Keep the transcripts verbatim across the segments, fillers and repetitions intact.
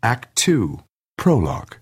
Act two, Prologue.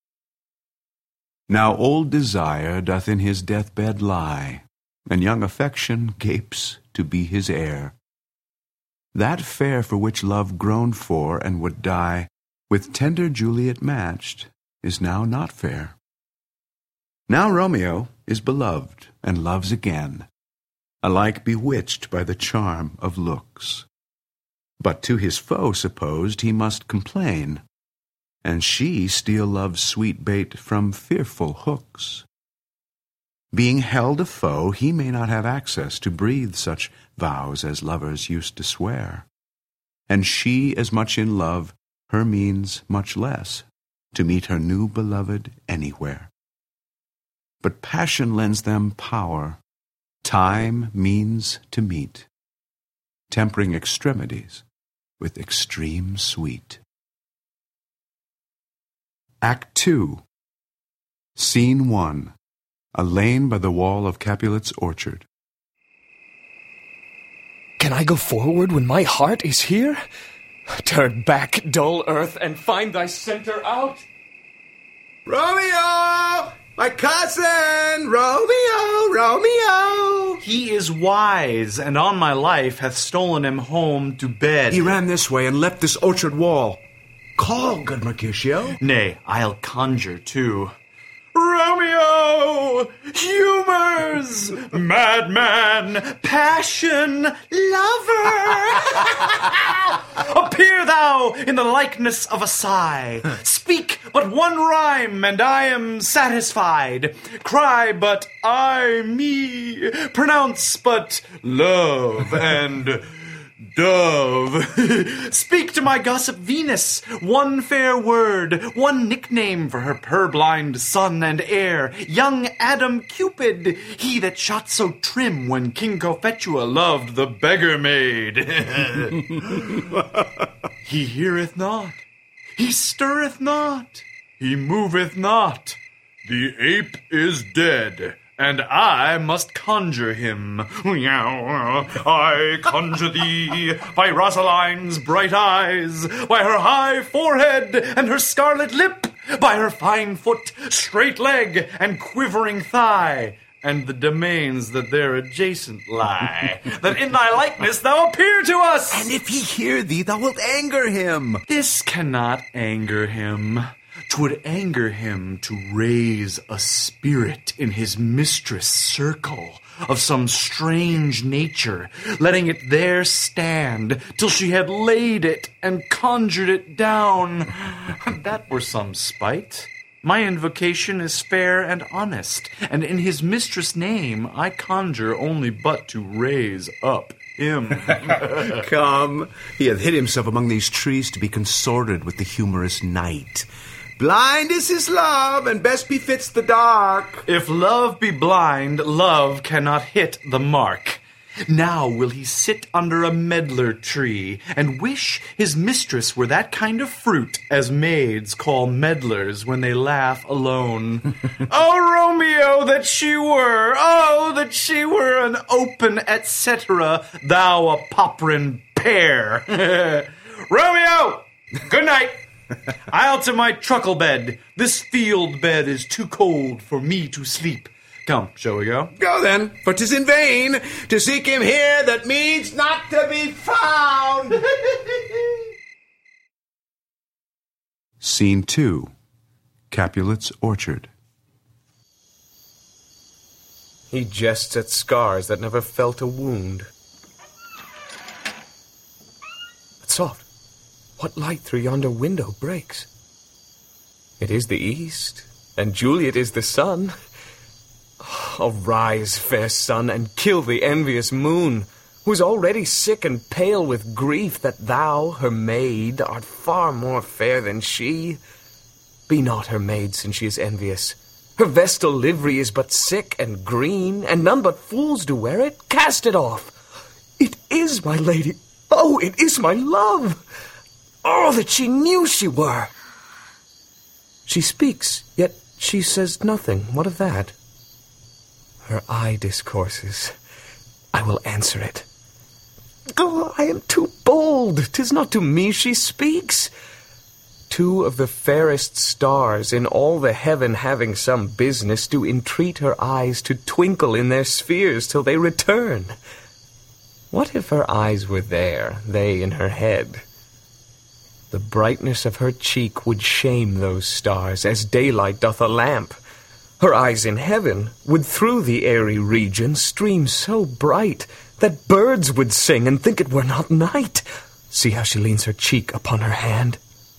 Now old Desire doth in his deathbed lie, and young Affection gapes to be his heir. That fair for which Love groaned for and would die, with tender Juliet matched, is now not fair. Now Romeo is beloved and loves again, alike bewitched by the charm of looks. But to his foe supposed he must complain, and she steal love's sweet bait from fearful hooks. Being held a foe, he may not have access to breathe such vows as lovers used to swear, and she as much in love, her means much less, to meet her new beloved anywhere. But passion lends them power, time means to meet, tempering extremities with extreme sweet. Act two, Scene one, a lane by the wall of Capulet's orchard. Can I go forward when my heart is here? Turn back, dull earth, and find thy center out. Romeo! My cousin! Romeo! Romeo! He is wise, and on my life hath stolen him home to bed. He ran this way and leapt this orchard wall. Call, good Mercutio. Nay, I'll conjure too. Romeo! Humors! Madman! Passion! Lover! Appear thou in the likeness of a sigh. Speak but one rhyme, and I am satisfied. Cry but I me. Pronounce but love and dove. Speak to my gossip Venus. One fair word, one nickname for her purblind son and heir, young Adam Cupid, he that shot so trim when King Cophetua loved the beggar maid. He heareth not, he stirreth not, he moveth not. The ape is dead, and I must conjure him. I conjure thee by Rosaline's bright eyes, by her high forehead and her scarlet lip, by her fine foot, straight leg, and quivering thigh, and the domains that there adjacent lie, that in thy likeness thou appear to us. And if he hear thee, thou wilt anger him. This cannot anger him. 'Twould anger him to raise a spirit in his mistress' circle of some strange nature, letting it there stand till she had laid it and conjured it down. That were some spite. My invocation is fair and honest, and in his mistress' name I conjure only but to raise up him. Come, he hath hid himself among these trees to be consorted with the humorous night. Blind is his love, and best befits the dark. If love be blind, love cannot hit the mark. Now will he sit under a medlar tree, and wish his mistress were that kind of fruit as maids call medlars when they laugh alone. Oh, Romeo, that she were! Oh, that she were an open et cetera, thou a poprin pear! Romeo! Good night! I'll to my truckle bed. This field bed is too cold for me to sleep. Come, shall we go? Go then, for 'tis in vain to seek him here that means not to be found. Scene two, Capulet's orchard. He jests at scars that never felt a wound. But soft, what light through yonder window breaks? It is the east, and Juliet is the sun. Arise, fair sun, and kill the envious moon, who is already sick and pale with grief that thou, her maid, art far more fair than she. Be not her maid, since she is envious. Her vestal livery is but sick and green, and none but fools do wear it. Cast it off. It is my lady. Oh, it is my love. Oh, that she knew she were. She speaks, yet she says nothing. What of that? Her eye discourses. I will answer it. Oh, I am too bold. 'Tis not to me she speaks. two of the fairest stars in all the heaven having some business do entreat her eyes to twinkle in their spheres till they return. What if her eyes were there, they in her head? The brightness of her cheek would shame those stars, as daylight doth a lamp. Her eyes in heaven would through the airy region stream so bright that birds would sing and think it were not night. See how she leans her cheek upon her hand.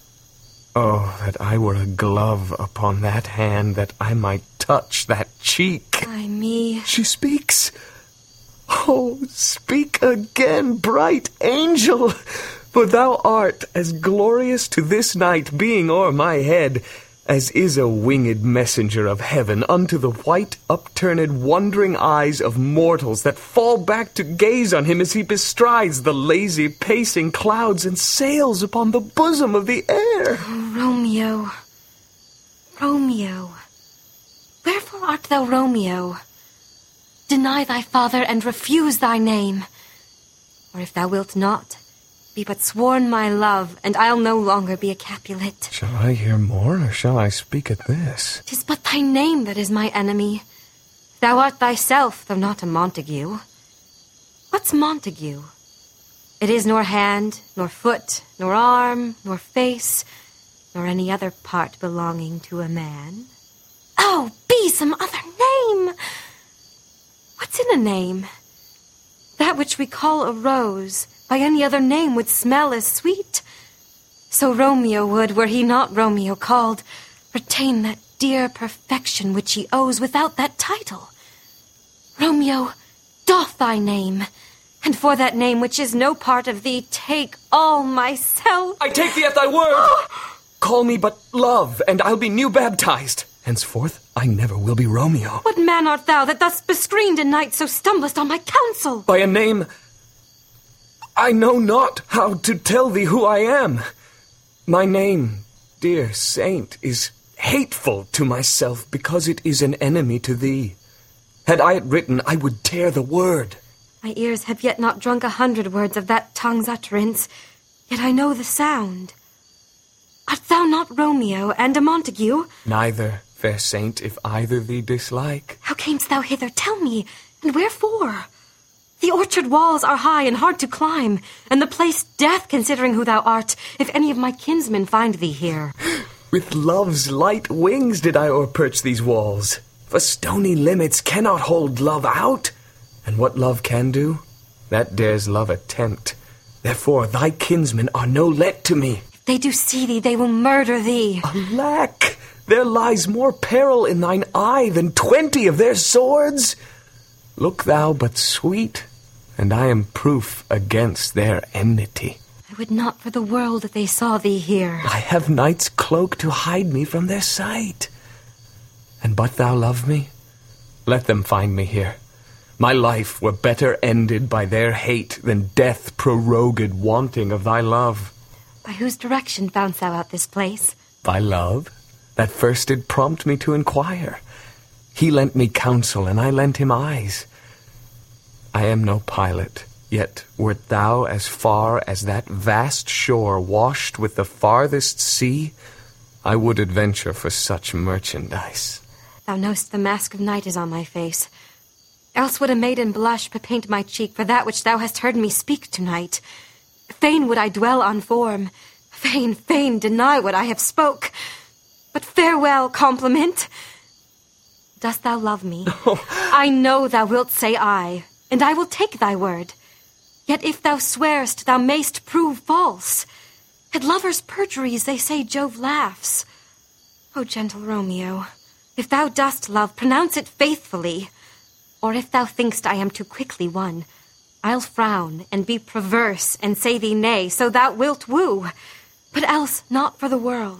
Oh, that I were a glove upon that hand, that I might touch that cheek. Ay me. She speaks. Oh, speak again, bright angel, for thou art as glorious to this night being o'er my head, as is a winged messenger of heaven unto the white upturned wondering eyes of mortals that fall back to gaze on him as he bestrides the lazy pacing clouds and sails upon the bosom of the air. Oh, Romeo, Romeo, wherefore art thou Romeo? Deny thy father and refuse thy name. Or if thou wilt not, be but sworn my love, and I'll no longer be a Capulet. Shall I hear more, or shall I speak at this? 'Tis but thy name that is my enemy. Thou art thyself, though not a Montague. What's Montague? It is nor hand, nor foot, nor arm, nor face, nor any other part belonging to a man. Oh, be some other name! What's in a name? That which we call a rose, by any other name would smell as sweet. So Romeo would, were he not Romeo called, retain that dear perfection which he owes without that title. Romeo, doff thy name, and for that name which is no part of thee, take all myself. I take thee at thy word. Call me but Love, and I'll be new baptized. Henceforth, I never will be Romeo. What man art thou that thus bescreened in night so stumblest on my counsel? By a name, I know not how to tell thee who I am. My name, dear saint, is hateful to myself because it is an enemy to thee. Had I it written, I would tear the word. My ears have yet not drunk a hundred words of that tongue's utterance, yet I know the sound. Art thou not Romeo and a Montague? Neither, fair saint, if either thee dislike. How camest thou hither? Tell me, and wherefore? The orchard walls are high and hard to climb, and the place death, considering who thou art, if any of my kinsmen find thee here. With love's light wings did I o'erperch these walls. For stony limits cannot hold love out. And what love can do, that dares love attempt. Therefore thy kinsmen are no let to me. If they do see thee, they will murder thee. Alack, there lies more peril in thine eye than twenty of their swords. Look thou but sweet, and I am proof against their enmity. I would not for the world that they saw thee here. I have night's cloak to hide me from their sight. And but thou love me, let them find me here. My life were better ended by their hate than death prorogued wanting of thy love. By whose direction foundst thou out this place? Thy love, that first did prompt me to inquire. He lent me counsel, and I lent him eyes. I am no pilot, yet wert thou as far as that vast shore washed with the farthest sea, I would adventure for such merchandise. Thou know'st the mask of night is on my face. Else would a maiden blush bepaint my cheek for that which thou hast heard me speak tonight. Fain would I dwell on form, fain, fain deny what I have spoke. But farewell, compliment. Dost thou love me? Oh. I know thou wilt say aye, and I will take thy word. Yet if thou swearest, thou mayst prove false. At lovers' perjuries they say Jove laughs. O gentle Romeo, if thou dost love, pronounce it faithfully. Or if thou think'st I am too quickly won, I'll frown and be perverse and say thee nay, so thou wilt woo, but else not for the world.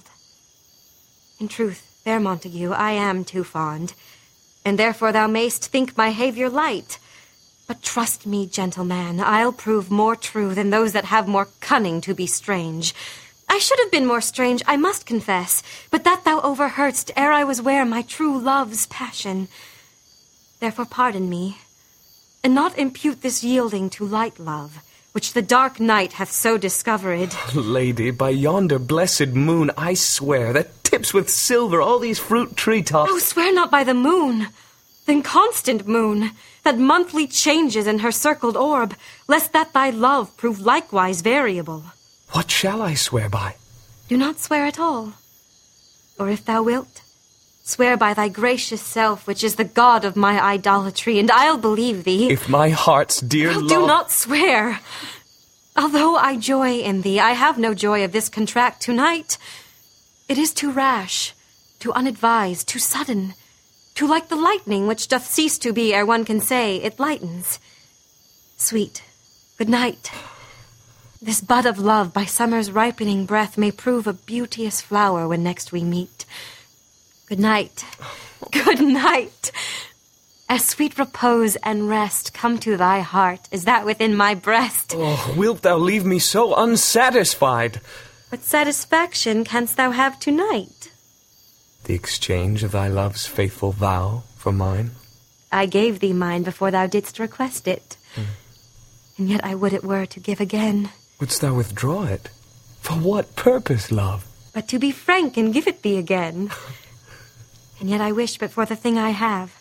In truth, fair Montague, I am too fond, and therefore thou mayst think my haviour light. But trust me, gentleman, I'll prove more true than those that have more cunning to be strange. I should have been more strange, I must confess, but that thou overheardst ere I was ware my true love's passion. Therefore pardon me, and not impute this yielding to light love, which the dark night hath so discovered. Lady, by yonder blessed moon, I swear that tips with silver all these fruit tree-tops. Oh, swear not by the moon, th' inconstant moon, that monthly changes in her circled orb, lest that thy love prove likewise variable. What shall I swear by? Do not swear at all. Or if thou wilt, swear by thy gracious self, which is the god of my idolatry, and I'll believe thee. If my heart's dear oh, love... Do not swear. Although I joy in thee, I have no joy of this contract tonight. It is too rash, too unadvised, too sudden, too like the lightning which doth cease to be ere one can say it lightens. Sweet, good night. This bud of love by summer's ripening breath may prove a beauteous flower when next we meet. Good night. Good night. As sweet repose and rest come to thy heart as that within my breast. Oh, wilt thou leave me so unsatisfied? What satisfaction canst thou have tonight? The exchange of thy love's faithful vow for mine. I gave thee mine before thou didst request it. Mm. And yet I would it were to give again. Wouldst thou withdraw it? For what purpose, love? But to be frank and give it thee again. And yet I wish but for the thing I have.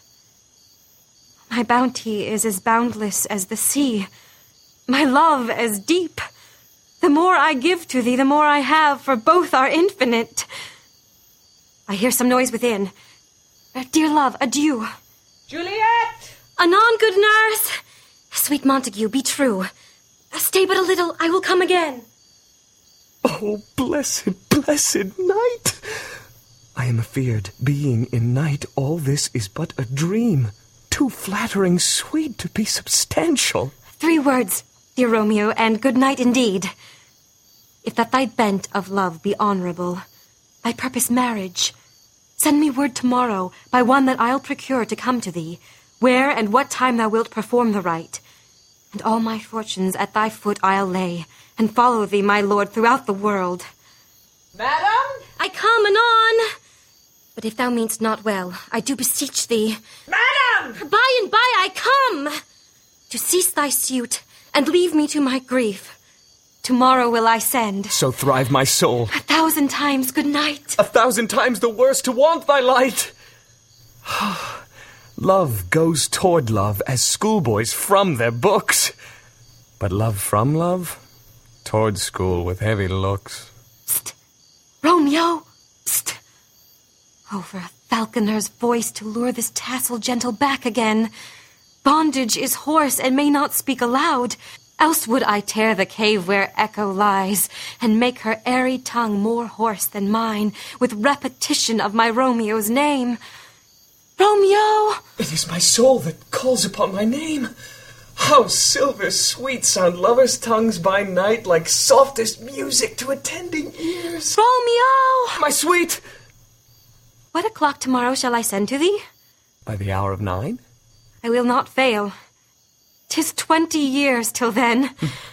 My bounty is as boundless as the sea, my love as deep. The more I give to thee, the more I have, for both are infinite. I hear some noise within. Uh, dear love, adieu. Juliet! Anon, good nurse. Sweet Montague, be true. Uh, stay but a little, I will come again. Oh, blessed, blessed night! I am afeard, being in night, all this is but a dream. Too flattering sweet to be substantial. Three words, dear Romeo, and good night indeed. If that thy bent of love be honourable, thy purpose marriage, send me word tomorrow by one that I'll procure to come to thee, where and what time thou wilt perform the rite. And all my fortunes at thy foot I'll lay, and follow thee, my lord, throughout the world. Madam? I come anon. But if thou mean'st not well, I do beseech thee. Madam! By and by I come, to cease thy suit, and leave me to my grief. Tomorrow will I send. So thrive my soul. A thousand times good night. A thousand times the worse to want thy light. Love goes toward love as schoolboys from their books. But love from love, toward school with heavy looks. Psst! Romeo! Psst! Oh, for a falconer's voice to lure this tassel gentle back again. Bondage is hoarse and may not speak aloud. Else would I tear the cave where echo lies, and make her airy tongue more hoarse than mine, with repetition of my Romeo's name. Romeo! It is my soul that calls upon my name. How silver sweet sound lovers' tongues by night, like softest music to attending ears. Romeo! My sweet! What o'clock tomorrow shall I send to thee? By the hour of nine? I will not fail. 'Tis twenty years till then.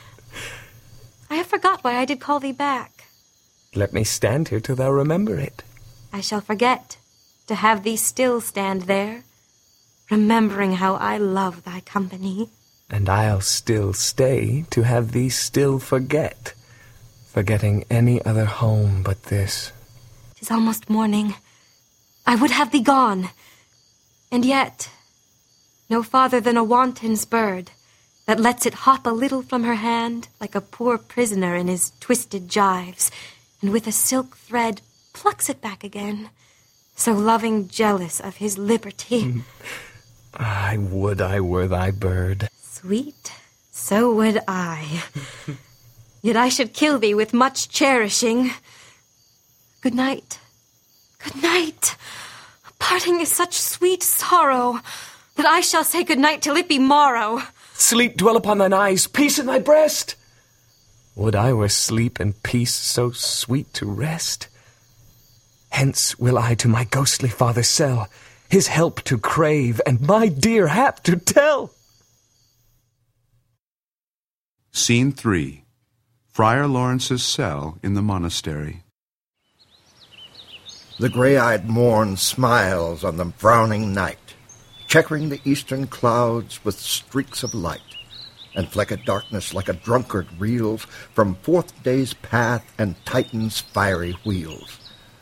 I have forgot why I did call thee back. Let me stand here till thou remember it. I shall forget to have thee still stand there, remembering how I love thy company. And I'll still stay to have thee still forget, forgetting any other home but this. 'Tis almost morning. I would have thee gone, and yet no farther than a wanton's bird that lets it hop a little from her hand like a poor prisoner in his twisted gyves, and with a silk thread plucks it back again, so loving jealous of his liberty. I would I were thy bird. Sweet, so would I. Yet I should kill thee with much cherishing. Good night. Good night. Parting is such sweet sorrow that I shall say good night till it be morrow. Sleep dwell upon thine eyes, peace in thy breast. Would I were sleep and peace so sweet to rest. Hence will I to my ghostly father sell, his help to crave, and my dear hap to tell. Scene three. Friar Lawrence's cell in the monastery. The gray-eyed morn smiles on the frowning night, checkering the eastern clouds with streaks of light. and flecked darkness like a drunkard reels from fourth day's path and Titan's fiery wheels.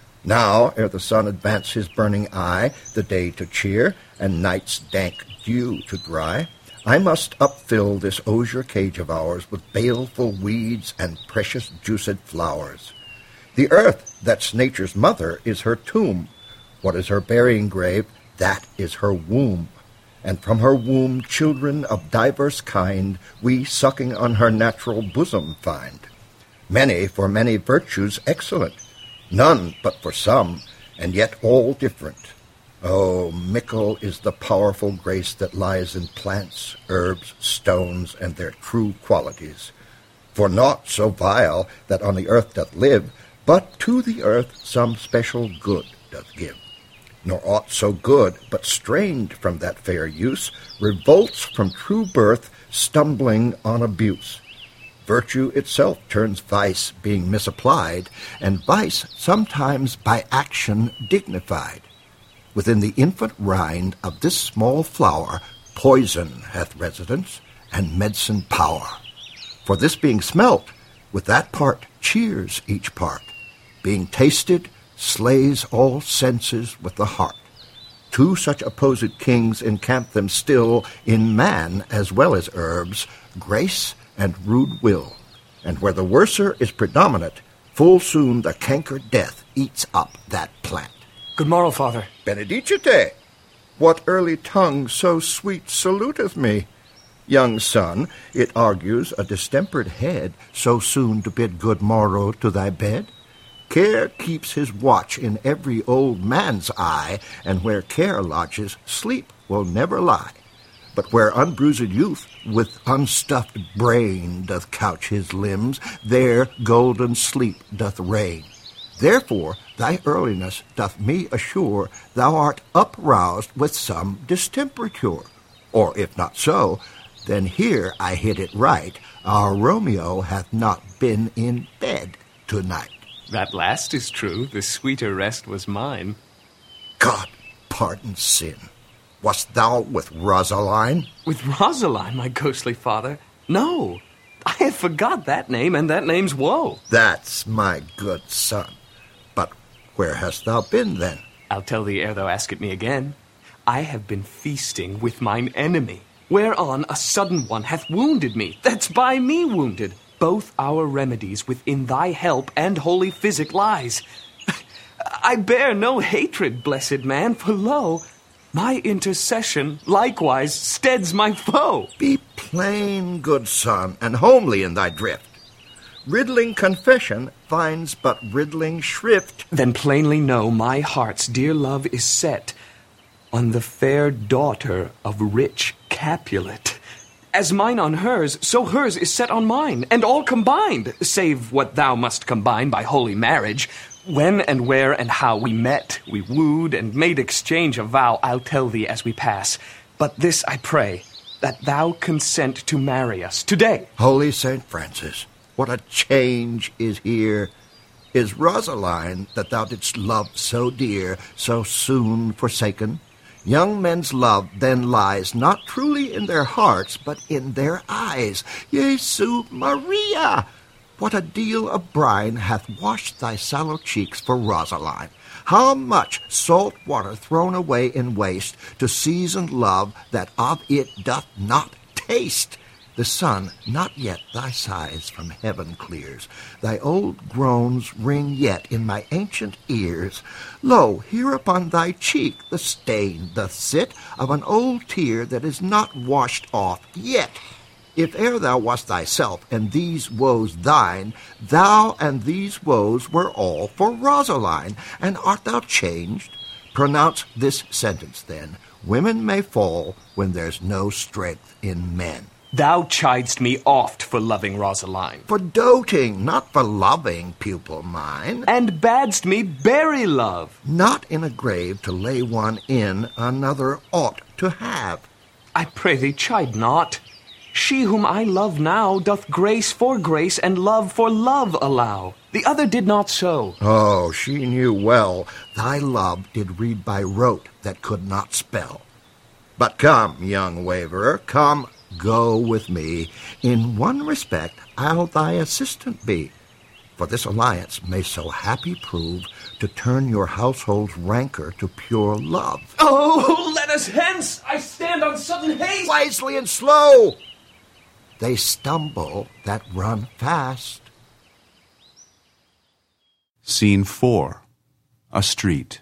Now, ere the sun advance his burning eye, the day to cheer, and night's dank dew to dry, I must upfill this osier cage of ours with baleful weeds and precious juiced flowers. The earth, that's nature's mother, is her tomb. What is her burying grave? That is her womb. And from her womb children of diverse kind we sucking on her natural bosom find. Many for many virtues excellent, none but for some, and yet all different. Oh, mickle is the powerful grace that lies in plants, herbs, stones, and their true qualities. For naught so vile that on the earth doth live, but to the earth some special good doth give. Nor aught so good, but strained from that fair use, revolts from true birth, stumbling on abuse. Virtue itself turns vice, being misapplied, and vice sometimes by action dignified. Within the infant rind of this small flower, poison hath residence, and medicine power. For this being smelt, with that part cheers each part. Being tasted, slays all senses with the heart. Two such opposed kings encamp them still in man as well as herbs, grace and rude will. And where the worser is predominant, full soon the canker death eats up that plant. Good morrow, Father. Benedicite! What early tongue so sweet saluteth me? Young son, it argues a distempered head so soon to bid good morrow to thy bed. Care keeps his watch in every old man's eye, and where care lodges, sleep will never lie. But where unbruised youth with unstuffed brain doth couch his limbs, there golden sleep doth reign. Therefore thy earliness doth me assure thou art uproused with some distemperature. Or if not so, then here I hit it right, our Romeo hath not been in bed tonight. That last is true. The sweeter rest was mine. God pardon sin. Wast thou with Rosaline? With Rosaline, my ghostly father? No. I have forgot that name, and that name's woe. That's my good son. But where hast thou been, then? I'll tell thee ere thou ask it me again. I have been feasting with mine enemy, whereon a sudden one hath wounded me, that's by me wounded. Both our remedies within thy help and holy physic lies. I bear no hatred, blessed man, for lo, my intercession likewise steads my foe. Be plain, good son, and homely in thy drift. Riddling confession finds but riddling shrift. Then plainly know my heart's dear love is set on the fair daughter of rich Capulet. As mine on hers, so hers is set on mine, and all combined, save what thou must combine by holy marriage. When and where and how we met, we wooed, and made exchange of vow, I'll tell thee as we pass. But this I pray, that thou consent to marry us today. Holy Saint Francis, what a change is here! Is Rosaline, that thou didst love so dear, so soon forsaken? Young men's love then lies not truly in their hearts, but in their eyes. Jesu Maria! What a deal of brine hath washed thy sallow cheeks for Rosaline! How much salt water thrown away in waste to season love that of it doth not taste! The sun not yet thy sighs from heaven clears. Thy old groans ring yet in my ancient ears. Lo, here upon thy cheek the stain doth sit of an old tear that is not washed off yet. If e'er thou wast thyself, and these woes thine, thou and these woes were all for Rosaline. And art thou changed? Pronounce this sentence then. Women may fall when there's no strength in men. Thou chidest me oft for loving Rosaline. For doting, not for loving, pupil mine. And badst me bury love. Not in a grave to lay one in, another ought to have. I pray thee chide not. She whom I love now doth grace for grace and love for love allow. The other did not so. Oh, she knew well thy love did read by rote that could not spell. But come, young waverer, come, Go with me. In one respect, I'll thy assistant be. For this alliance may so happy prove to turn your household's rancor to pure love. Oh, let us hence! I stand on sudden haste! Wisely and slow! They stumble that run fast. Scene four. A street.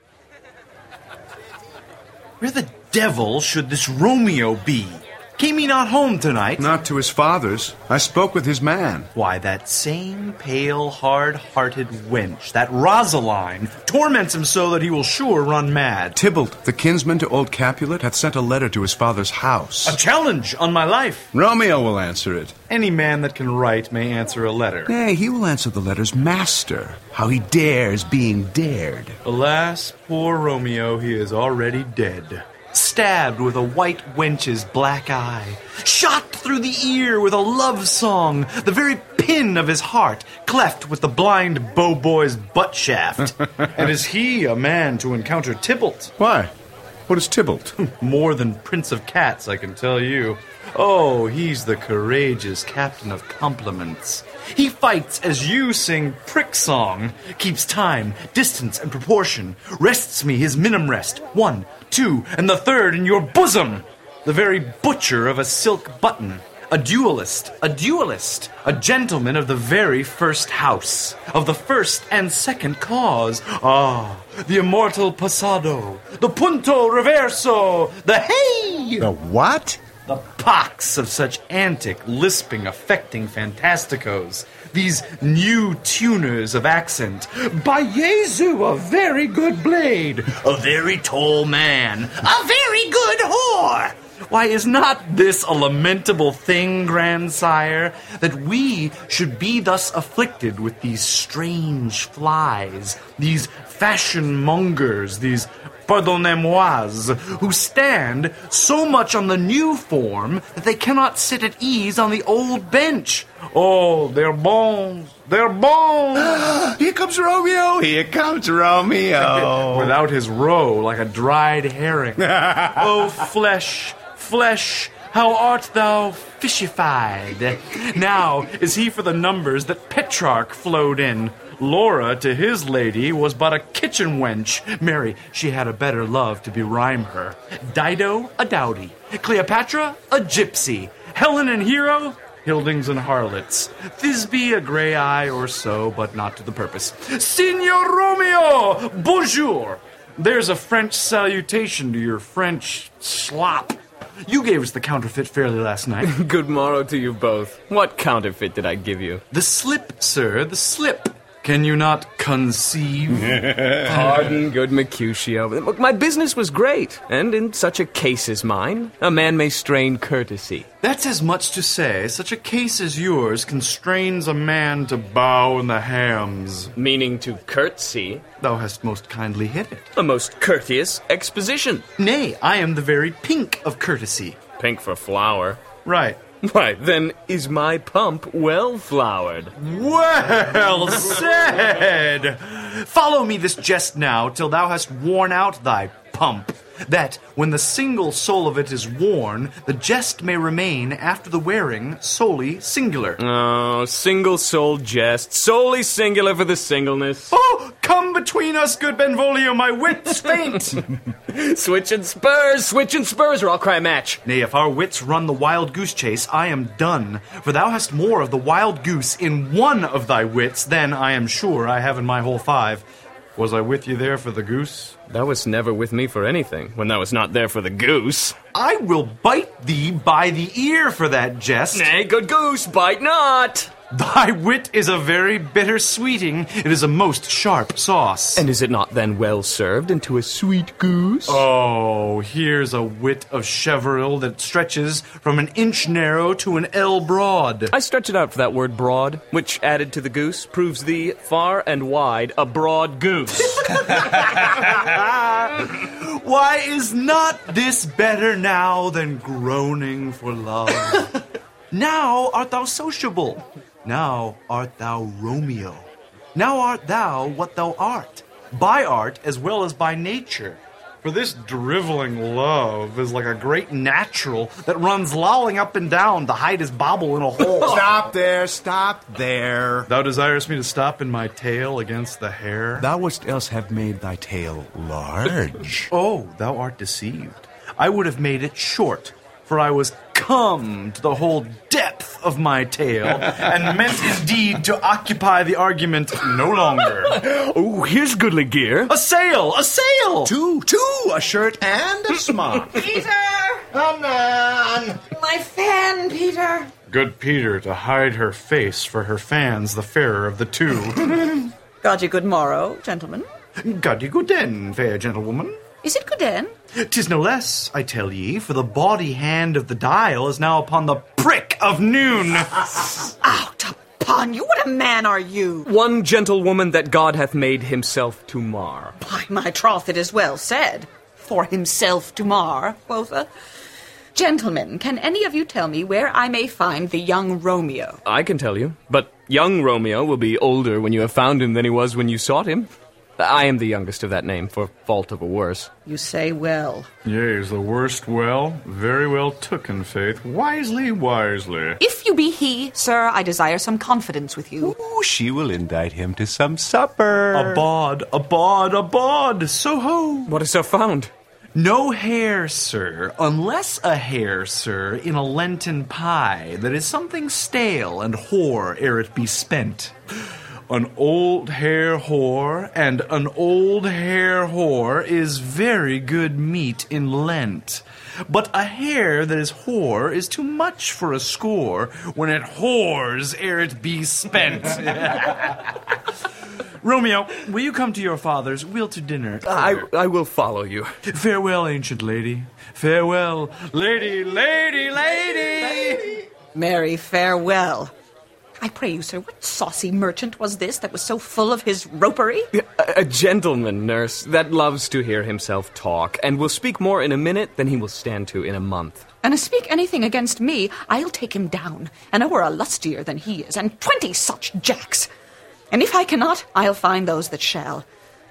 Where the devil should this Romeo be? Came he not home tonight? Not to his father's. I spoke with his man. Why, that same pale, hard-hearted wench, that Rosaline, torments him so that he will sure run mad. Tybalt, the kinsman to old Capulet, hath sent a letter to his father's house. A challenge on my life. Romeo will answer it. Any man that can write may answer a letter. Nay, he will answer the letter's master. How he dares being dared. Alas, poor Romeo, he is already dead. Stabbed with a white wench's black eye, shot through the ear with a love song, the very pin of his heart cleft with the blind bow boy's butt shaft. And is he a man to encounter Tybalt? Why? What is Tybalt? More than Prince of Cats, I can tell you. Oh, he's the courageous captain of compliments. He fights as you sing prick song, keeps time, distance, and proportion, rests me his minim rest, one, two, and the third in your bosom, the very butcher of a silk button, a duelist, a duelist, a gentleman of the very first house, of the first and second cause. Ah, the immortal passado, the punto reverso, the hey! The what? The pox of such antic, lisping, affecting fantasticos. These new tuners of accent. By Jesu, a very good blade. A very tall man. A very good whore. Why, is not this a lamentable thing, grandsire, that we should be thus afflicted with these strange flies, these fashion-mongers, these pardonnez-mois, who stand so much on the new form that they cannot sit at ease on the old bench? Oh, they're bones, they're bones! Here comes Romeo! Here comes Romeo! Without his roe, like a dried herring. Oh, flesh, flesh, how art thou fishified? Now is he for the numbers that Petrarch flowed in. Laura to his lady was but a kitchen wench. Mary, she had a better love to berhyme her. Dido, a dowdy. Cleopatra, a gypsy. Helen and Hero, Hildings and harlots. Thisbe, a grey eye or so, but not to the purpose. Signor Romeo, bonjour. There's a French salutation to your French slop. You gave us the counterfeit fairly last night. Good morrow to you both. What counterfeit did I give you? The slip, sir, the slip. Can you not conceive? Pardon, good Mercutio. Look, my business was great, and in such a case as mine, a man may strain courtesy. That's as much to say, such a case as yours constrains a man to bow in the hams. Meaning to curtsy. Thou hast most kindly hit it. A most courteous exposition. Nay, I am the very pink of courtesy. Pink for flower. Right. Why, then is my pump well flowered? Well said! Follow me this jest now, till thou hast worn out thy pump, that, when the single soul of it is worn, the jest may remain after the wearing solely singular. Oh, single-souled jest, solely singular for the singleness. Oh, come between us, good Benvolio, my wits faint! Switch and spurs, switch and spurs, or I'll cry match. Nay, if our wits run the wild goose chase, I am done, for thou hast more of the wild goose in one of thy wits than, I am sure, I have in my whole five. Was I with you there for the goose? Thou wast never with me for anything, when thou was not there for the goose. I will bite thee by the ear for that jest. Nay, good goose, bite not. Thy wit is a very bitter sweeting. It is a most sharp sauce. And is it not then well served into a sweet goose? Oh, here's a wit of Cheveril that stretches from an inch narrow to an ell broad. I stretch it out for that word broad, which, added to the goose, proves thee far and wide a broad goose. Why is not this better now than groaning for love? Now art thou sociable. Now art thou Romeo. Now art thou what thou art, by art as well as by nature. For this driveling love is like a great natural that runs lolling up and down to hide his bauble in a hole. Stop there, stop there. Thou desirest me to stop in my tail against the hair? Thou wouldst else have made thy tail large. Oh, thou art deceived. I would have made it short, for I was come to the whole depth of my tail, and meant indeed to occupy the argument no longer. Oh, here's goodly gear. A sail! A sail! Two, two, a shirt and a smock. Peter! Anan! My fan, Peter! Good Peter to hide her face, for her fan's the fairer of the two. God you good morrow, gentlemen. God ye good den, fair gentlewoman. Is it good den? 'Tis no less, I tell ye, for the bawdy hand of the dial is now upon the prick of noon. Out upon you! What a man are you! One gentlewoman that God hath made himself to mar. By my troth, it is well said. For himself to mar, quotha. Gentlemen, can any of you tell me where I may find the young Romeo? I can tell you, but young Romeo will be older when you have found him than he was when you sought him. I am the youngest of that name, for fault of a worse. You say well. Yea, is the worst well, very well tooken, faith, wisely, wisely. If you be he, sir, I desire some confidence with you. Ooh, she will indict him to some supper. A bod, a bod, a bod, so ho. What is so found? No hair, sir, unless a hair, sir, in a Lenten pie that is something stale and hoar ere it be spent. An old hare whore and an old hare whore is very good meat in Lent. But a hare that is whore is too much for a score when it whores ere it be spent. Romeo, will you come to your father's? We'll to dinner. I, I will follow you. Farewell, ancient lady. Farewell, lady, lady, lady. Mary, farewell. I pray you, sir, what saucy merchant was this that was so full of his ropery? A, a gentleman, nurse, that loves to hear himself talk, and will speak more in a minute than he will stand to in a month. And to speak anything against me, I'll take him down, and I were a lustier than he is, and twenty such jacks. And if I cannot, I'll find those that shall.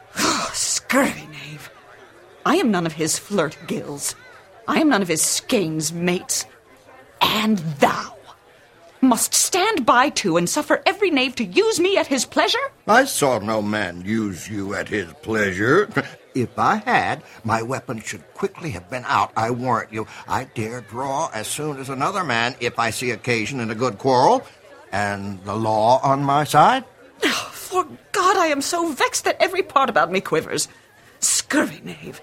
Scurvy knave. I am none of his flirt gills. I am none of his skeins mates. And thou must stand by too and suffer every knave to use me at his pleasure? I saw no man use you at his pleasure. If I had, my weapon should quickly have been out, I warrant you. I dare draw as soon as another man if I see occasion in a good quarrel, and the law on my side. Oh, for God, I am so vexed that every part about me quivers. Scurvy knave.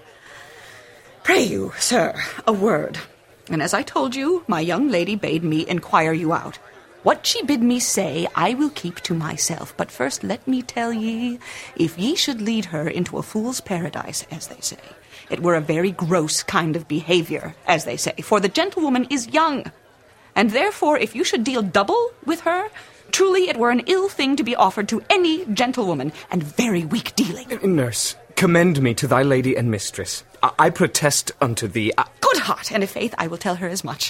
Pray you, sir, a word. And as I told you, my young lady bade me inquire you out. What she bid me say, I will keep to myself. But first let me tell ye, if ye should lead her into a fool's paradise, as they say, it were a very gross kind of behavior, as they say, for the gentlewoman is young. And therefore, if you should deal double with her, truly it were an ill thing to be offered to any gentlewoman, and very weak dealing. Nurse, commend me to thy lady and mistress. I, I protest unto thee. I- Good heart, and i' faith I will tell her as much.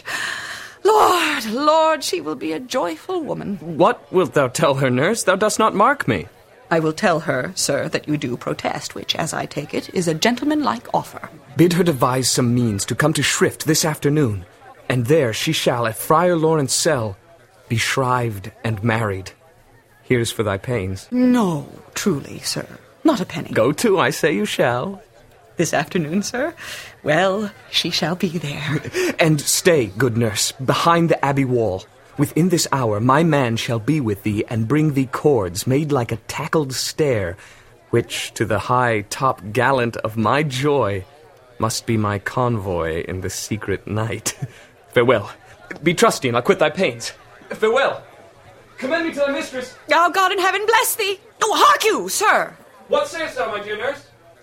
Lord, Lord, she will be a joyful woman. What wilt thou tell her, nurse? Thou dost not mark me. I will tell her, sir, that you do protest, which, as I take it, is a gentlemanlike offer. Bid her devise some means to come to Shrift this afternoon, and there she shall, at Friar Lawrence' cell, be shrived and married. Here's for thy pains. No, truly, sir, not a penny. Go to, I say you shall. This afternoon, sir? Well, she shall be there. And stay, good nurse, behind the abbey wall. Within this hour my man shall be with thee, and bring thee cords made like a tackled stair, which, to the high top gallant of my joy, must be my convoy in the secret night. Farewell. Be trusty, and I'll quit thy pains. Farewell. Commend me to thy mistress. Oh, God in heaven bless thee. Oh, hark you, sir. What sayest thou, my dear nurse?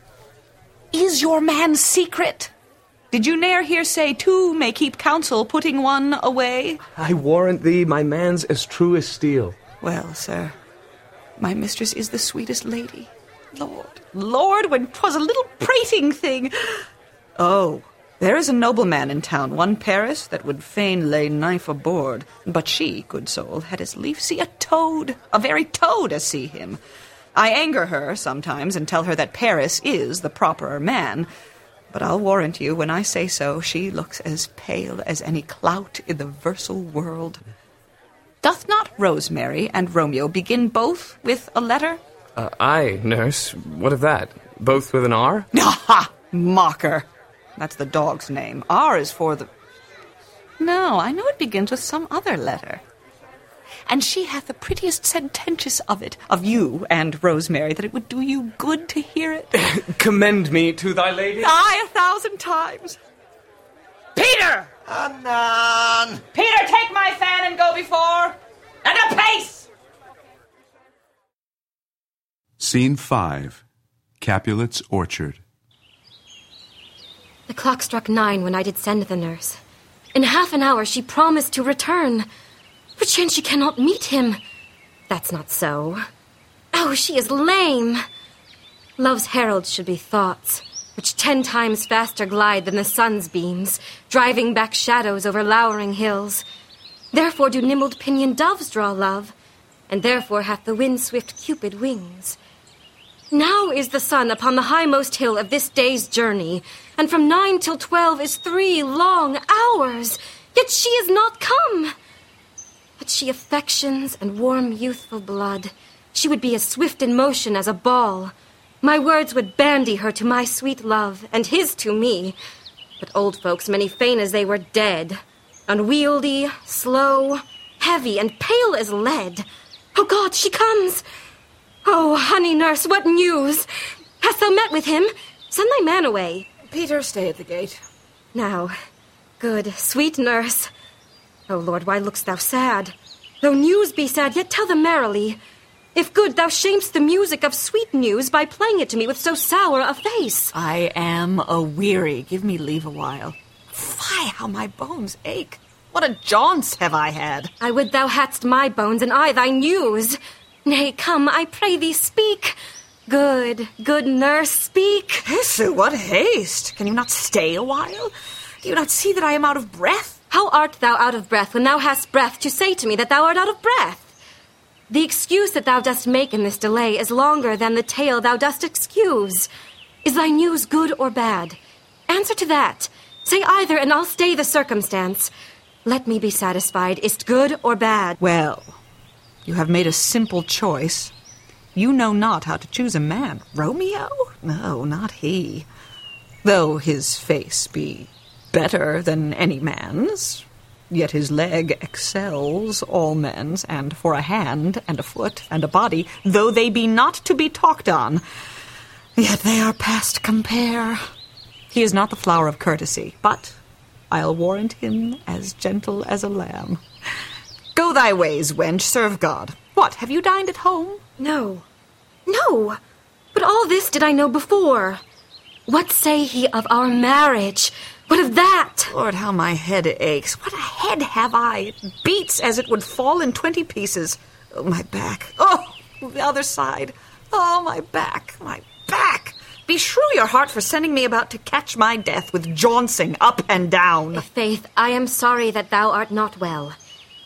Is your man secret? Did you ne'er hear say two may keep counsel, putting one away? I warrant thee my man's as true as steel. Well, sir, my mistress is the sweetest lady. Lord, Lord, when 'twas a little prating thing. Oh, there is a nobleman in town, one Paris, that would fain lay knife aboard. But she, good soul, had as lief see a toad, a very toad, as see him. I anger her sometimes and tell her that Paris is the properer man. But I'll warrant you, when I say so, she looks as pale as any clout in the versal world. Doth not Rosemary and Romeo begin both with a letter? Uh, aye, nurse. What of that? Both with an R? Aha! Mocker. That's the dog's name. R is for the... No, I know it begins with some other letter. And she hath the prettiest sententious of it, of you and Rosemary, that it would do you good to hear it. Commend me to thy lady. Aye, a thousand times. Peter! Anan! Peter, take my fan and go before. And a pace! Scene five. Capulet's orchard. The clock struck nine when I did send the nurse. In half an hour she promised to return. Perchance she cannot meet him. That's not so. Oh, she is lame. Love's heralds should be thoughts, which ten times faster glide than the sun's beams, driving back shadows over lowering hills. Therefore do nimbled pinioned doves draw love, and therefore hath the wind-swift Cupid wings. Now is the sun upon the highmost hill of this day's journey, and from nine till twelve is three long hours, yet she is not come. Had she affections and warm youthful blood, she would be as swift in motion as a ball. My words would bandy her to my sweet love, and his to me. But old folks many feign as they were dead, unwieldy, slow, heavy, and pale as lead. Oh God, she comes! Oh, honey nurse, what news? Hast thou met with him? Send thy man away. Peter, stay at the gate. Now, good, sweet nurse. O Lord, why look'st thou sad? Though news be sad, yet tell them merrily. If good, thou shamest the music of sweet news by playing it to me with so sour a face. I am a-weary. Give me leave a while. Fie, how my bones ache. What a jaunce have I had. I would thou hadst my bones, and I thy news. Nay, come, I pray thee, speak. Good, good nurse, speak. Jesu, what haste! Can you not stay a while? Do you not see that I am out of breath? How art thou out of breath when thou hast breath to say to me that thou art out of breath? The excuse that thou dost make in this delay is longer than the tale thou dost excuse. Is thy news good or bad? Answer to that. Say either, and I'll stay the circumstance. Let me be satisfied. Is't good or bad? Well, you have made a simple choice. You know not how to choose a man. Romeo? No, not he. Though his face be better than any man's, yet his leg excels all men's, and for a hand, and a foot, and a body, though they be not to be talked on, yet they are past compare. He is not the flower of courtesy, but I'll warrant him as gentle as a lamb. Go thy ways, wench, serve God. What, have you dined at home? No. No. But all this did I know before. What say he of our marriage? What of that? Lord, how my head aches. What a head have I! It beats as it would fall in twenty pieces. Oh, my back. Oh, the other side. Oh, my back, my back. Beshrew your heart for sending me about to catch my death with jauncing up and down. Faith, I am sorry that thou art not well.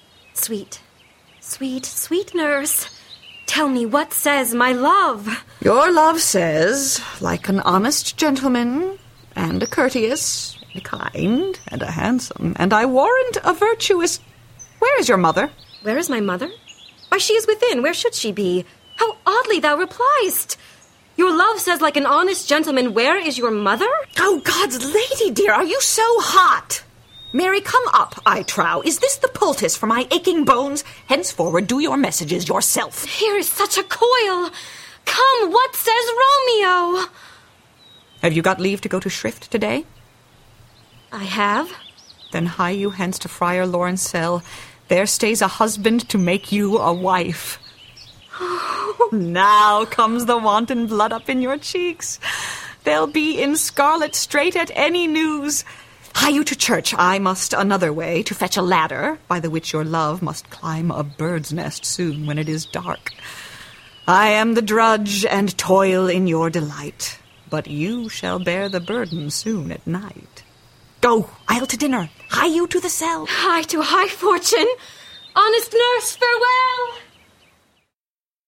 Sweet, sweet, sweet nurse, tell me what says my love. Your love says, like an honest gentleman, and a courteous, and a kind, and a handsome, and I warrant a virtuous... Where is your mother? Where is my mother? Why, she is within. Where should she be? How oddly thou repliest! Your love says, like an honest gentleman, where is your mother? Oh, God's lady, dear, are you so hot? Mary, come up, I trow. Is this the poultice for my aching bones? Henceforward, do your messages yourself. Here is such a coil. Come, what says Romeo? Have you got leave to go to Shrift today? I have. Then hie you hence to Friar Lawrence' cell. There stays a husband to make you a wife. Now comes the wanton blood up in your cheeks. They'll be in scarlet straight at any news. Hie you to church. I must another way to fetch a ladder, by the which your love must climb a bird's nest soon when it is dark. I am the drudge and toil in your delight, but you shall bear the burden soon at night. Go, I'll to dinner. Hie you to the cell. Hie to high fortune. Honest nurse, farewell.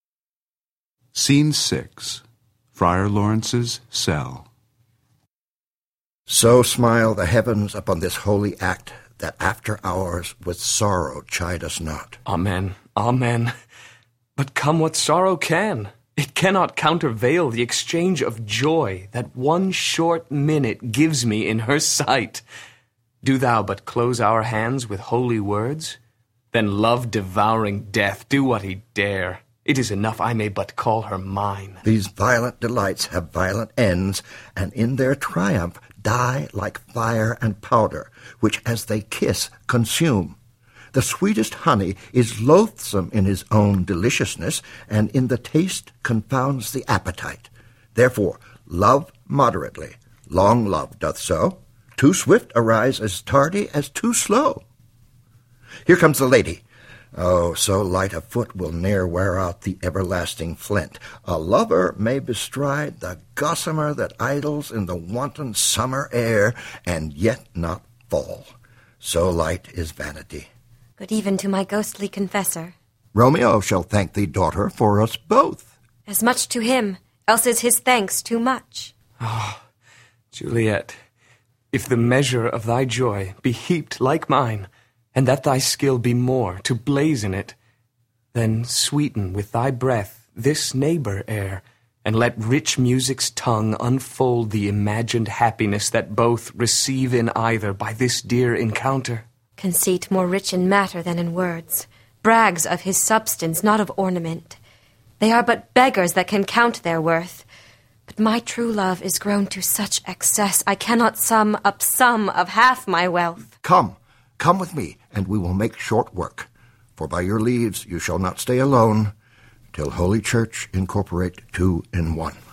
Scene six. Friar Lawrence's cell. So smile the heavens upon this holy act, that after hours with sorrow chide us not. Amen, amen. But come what sorrow can, it cannot countervail the exchange of joy that one short minute gives me in her sight. Do thou but close our hands with holy words, then love-devouring death do what he dare. It is enough I may but call her mine. These violent delights have violent ends, and in their triumph die like fire and powder, which as they kiss consume. The sweetest honey is loathsome in his own deliciousness, and in the taste confounds the appetite. Therefore, love moderately. Long love doth so. Too swift arise as tardy as too slow. Here comes the lady. Oh, so light a foot will ne'er wear out the everlasting flint. A lover may bestride the gossamer that idles in the wanton summer air, and yet not fall. So light is vanity. Good even to my ghostly confessor. Romeo shall thank thee, daughter, for us both. As much to him, else is his thanks too much. Ah, oh, Juliet, if the measure of thy joy be heaped like mine, and that thy skill be more to blazon it, then sweeten with thy breath this neighbor air, and let rich music's tongue unfold the imagined happiness that both receive in either by this dear encounter. Conceit more rich in matter than in words, brags of his substance, not of ornament. They are but beggars that can count their worth. But my true love is grown to such excess, I cannot sum up sum of half my wealth. Come, come with me, and we will make short work. For by your leaves you shall not stay alone, till Holy Church incorporate two in one.